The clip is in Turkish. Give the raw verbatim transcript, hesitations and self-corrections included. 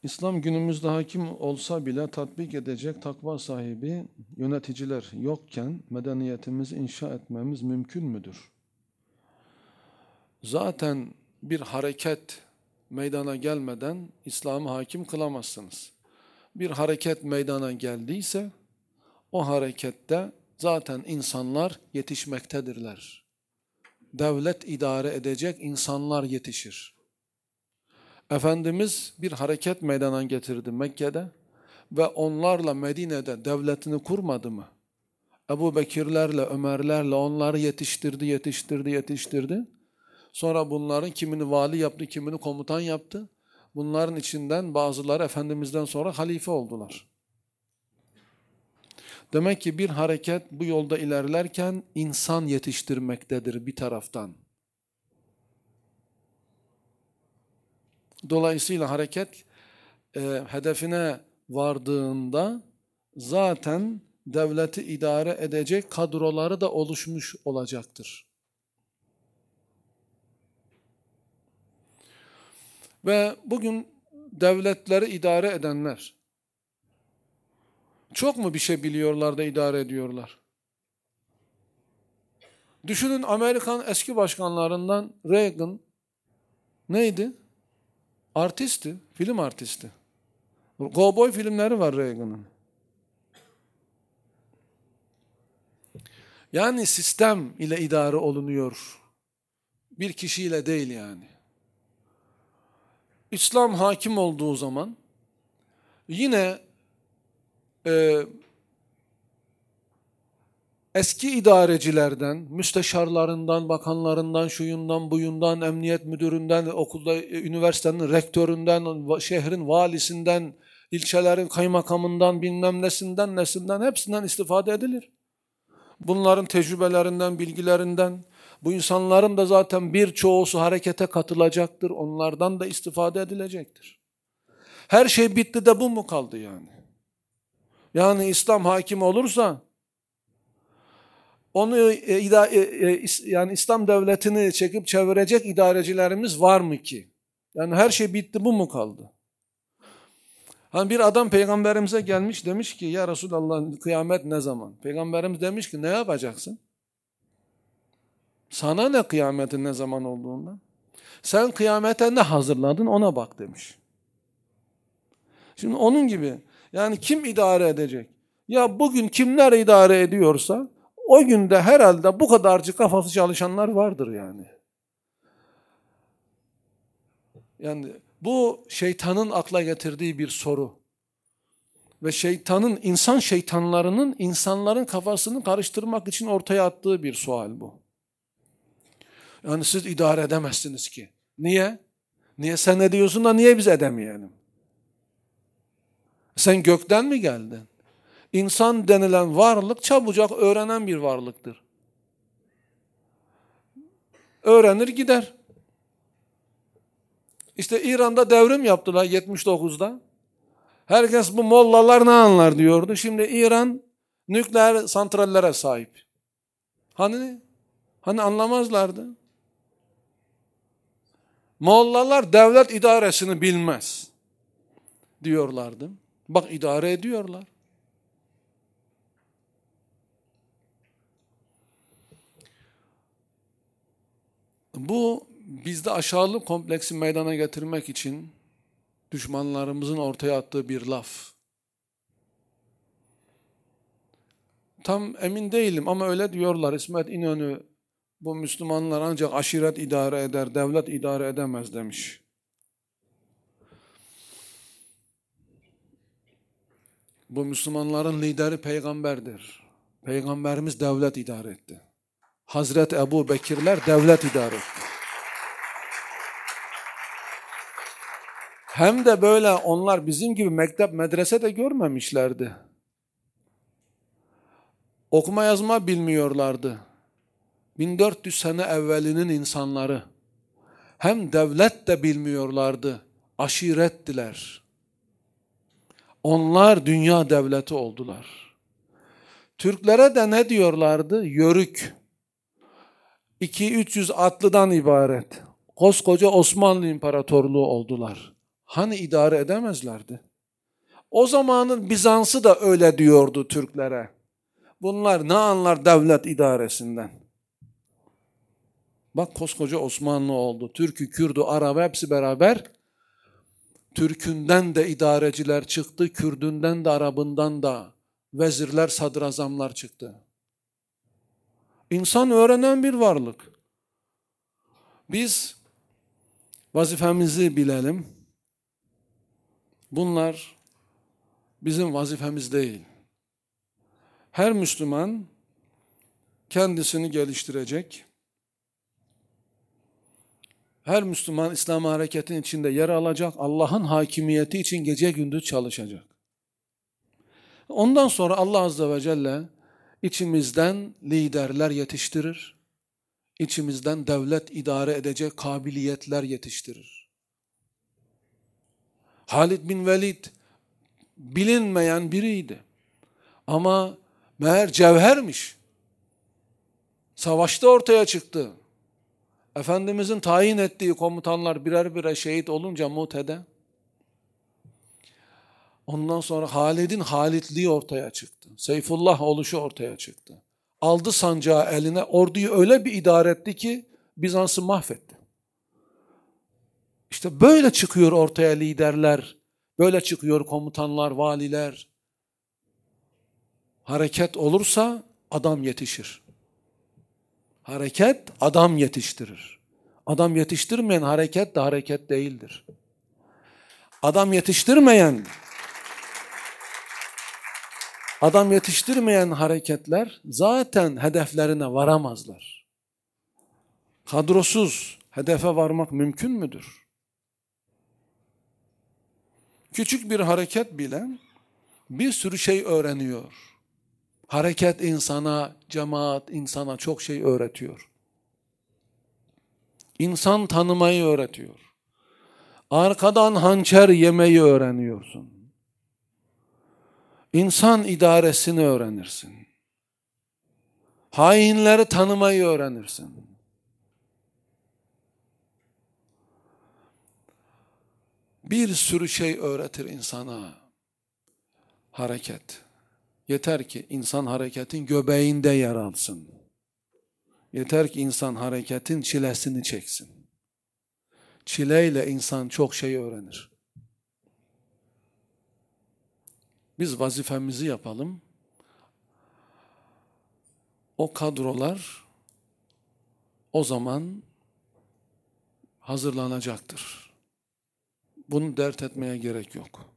İslam günümüzde hakim olsa bile tatbik edecek takva sahibi yöneticiler yokken medeniyetimizi inşa etmemiz mümkün müdür? Zaten bir hareket meydana gelmeden İslam'ı hakim kılamazsınız. Bir hareket meydana geldiyse o harekette zaten insanlar yetişmektedirler. Devlet idare edecek insanlar yetişir. Efendimiz bir hareket meydana getirdi Mekke'de ve onlarla Medine'de devletini kurmadı mı? Ebu Bekirlerle, Ömerlerle onları yetiştirdi, yetiştirdi, yetiştirdi. Sonra bunların kimini vali yaptı, kimini komutan yaptı. Bunların içinden bazıları Efendimiz'den sonra halife oldular. Demek ki bir hareket bu yolda ilerlerken insan yetiştirmektedir bir taraftan. Dolayısıyla hareket e, hedefine vardığında zaten devleti idare edecek kadroları da oluşmuş olacaktır. Ve bugün devletleri idare edenler çok mu bir şey biliyorlar da idare ediyorlar? Düşünün, Amerikan eski başkanlarından Reagan neydi? Artisti, film artisti. Cowboy filmleri var Reagan'ın. Yani sistem ile idare olunuyor. Bir kişiyle değil yani. İslam hakim olduğu zaman yine e, eski idarecilerden, müsteşarlarından, bakanlarından, şuyundan, buyundan, emniyet müdüründen, okulda, üniversitenin rektöründen, şehrin valisinden, ilçelerin kaymakamından, bilmem nesinden, nesinden, hepsinden istifade edilir. Bunların tecrübelerinden, bilgilerinden, bu insanların da zaten birçoğusu harekete katılacaktır. Onlardan da istifade edilecektir. Her şey bitti de bu mu kaldı yani? Yani İslam hakim olursa onu yani İslam devletini çekip çevirecek idarecilerimiz var mı ki? Yani her şey bitti, bu mu kaldı? Hani bir adam peygamberimize gelmiş, demiş ki ya Resulallah, kıyamet ne zaman? Peygamberimiz demiş ki ne yapacaksın? Sana ne kıyametin ne zaman olduğundan? Sen kıyamete ne hazırladın ona bak demiş. Şimdi onun gibi yani kim idare edecek? Ya bugün kimler idare ediyorsa o günde herhalde bu kadarcık kafası çalışanlar vardır yani. Yani bu şeytanın akla getirdiği bir soru. Ve şeytanın, insan şeytanlarının insanların kafasını karıştırmak için ortaya attığı bir sual bu. Yani siz idare edemezsiniz ki. Niye? Niye sen ne diyorsun da niye biz edemeyelim? Sen gökten mi geldin? İnsan denilen varlık çabucak öğrenen bir varlıktır. Öğrenir gider. İşte İran'da devrim yaptılar yetmiş dokuzda. Herkes bu mollalar ne anlar diyordu. Şimdi İran nükleer santrallere sahip. Hani hani anlamazlardı. Mollalar devlet idaresini bilmez diyorlardı. Bak idare ediyorlar. Bu bizde aşağılık kompleksi meydana getirmek için düşmanlarımızın ortaya attığı bir laf. Tam emin değilim ama öyle diyorlar. İsmet İnönü bu Müslümanlar ancak aşiret idare eder, devlet idare edemez demiş. Bu Müslümanların lideri peygamberdir. Peygamberimiz devlet idare etti. Hazreti Ebu Bekirler devlet idare etti. Hem de böyle onlar bizim gibi mektep, medrese de görmemişlerdi. Okuma yazma bilmiyorlardı. bin dört yüz sene evvelinin insanları. Hem devlet de bilmiyorlardı. Aşirettiler. Onlar dünya devleti oldular. Türklere de ne diyorlardı? Yörük. iki üç yüz atlıdan ibaret. Koskoca Osmanlı İmparatorluğu oldular. Hani idare edemezlerdi? O zamanın Bizans'ı da öyle diyordu Türklere. Bunlar ne anlar devlet idaresinden? Bak koskoca Osmanlı oldu. Türk'ü, Kürd'ü, Arap'ı hepsi beraber. Türk'ünden de idareciler çıktı, Kürd'ünden de Arap'ından da vezirler, sadrazamlar çıktı. İnsan öğrenen bir varlık. Biz vazifemizi bilelim. Bunlar bizim vazifemiz değil. Her Müslüman kendisini geliştirecek. Her Müslüman İslam hareketin içinde yer alacak. Allah'ın hakimiyeti için gece gündüz çalışacak. Ondan sonra Allah Azze ve Celle içimizden liderler yetiştirir. İçimizden devlet idare edecek kabiliyetler yetiştirir. Halid bin Velid bilinmeyen biriydi. Ama meğer cevhermiş. Savaşta ortaya çıktı. Efendimizin tayin ettiği komutanlar birer birer şehit olunca Mute'de, ondan sonra Halid'in Halidliği ortaya çıktı. Seyfullah oluşu ortaya çıktı. Aldı sancağı eline, orduyu öyle bir idare etti ki Bizans'ı mahvetti. İşte böyle çıkıyor ortaya liderler, böyle çıkıyor komutanlar, valiler. Hareket olursa adam yetişir. Hareket adam yetiştirir. Adam yetiştirmeyen hareket de hareket değildir. Adam yetiştirmeyen Adam yetiştirmeyen hareketler zaten hedeflerine varamazlar. Kadrosuz hedefe varmak mümkün müdür? Küçük bir hareket bile bir sürü şey öğreniyor. Hareket insana, cemaat insana çok şey öğretiyor. İnsan tanımayı öğretiyor. Arkadan hançer yemeyi öğreniyorsun. İnsan idaresini öğrenirsin. Hainleri tanımayı öğrenirsin. Bir sürü şey öğretir insana hareket. Yeter ki insan hareketin göbeğinde yer alsın. Yeter ki insan hareketin çilesini çeksin. Çileyle insan çok şey öğrenir. Biz vazifemizi yapalım. O kadrolar o zaman hazırlanacaktır. Bunu dert etmeye gerek yok.